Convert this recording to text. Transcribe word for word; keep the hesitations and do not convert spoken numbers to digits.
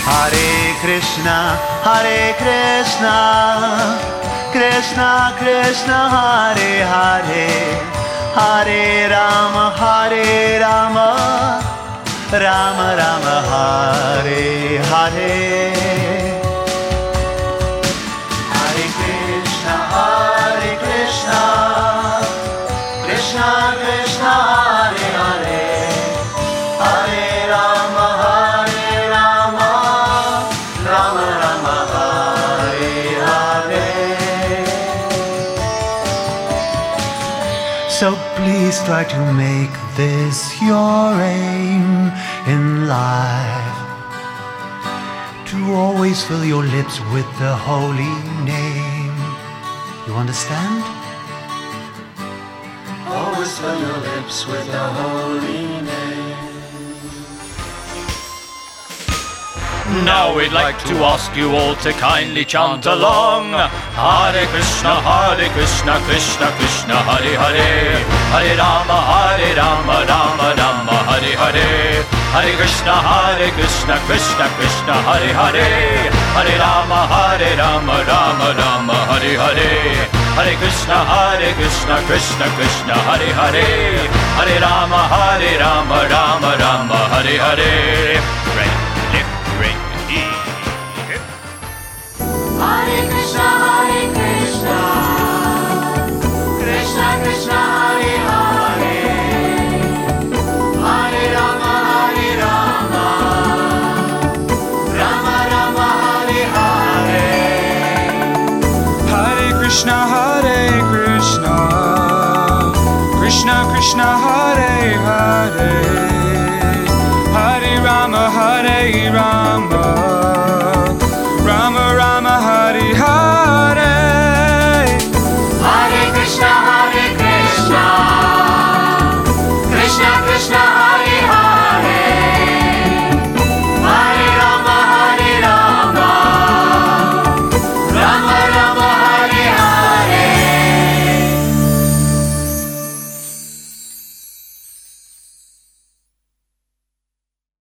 Hare Krishna, Hare Krishna, Krishna Krishna, Hare Hare, Hare Rama, Hare Rama, Rama Rama, Hare Hare. Hare Krishna, Hare Krishna, Krishna Krishna, Hare Hare, Hare Rama, Hare Rama, Rama Rama, Hare Hare. So please try to make this your aim in life, to always fill your lips with the holy name. You understand? Always fill your lips with the holy name. Now we'd like to ask you all to kindly chant along. Hare Krishna, Hare Krishna, Krishna Krishna, Hare Hare, Hare Rama, Hare Rama, Rama Rama, Hare Hare, Hare Krishna, Hare Krishna, Krishna Krishna, Hare Hare, Hare Rama, Hare Rama, Rama Rama, Hare Hare, Hare Krishna, Hare Krishna, Krishna Krishna, Hare Hare, Hare Rama, Hare Rama, Rama Rama, Hare Hare. Right, left, right, E, hip. Hare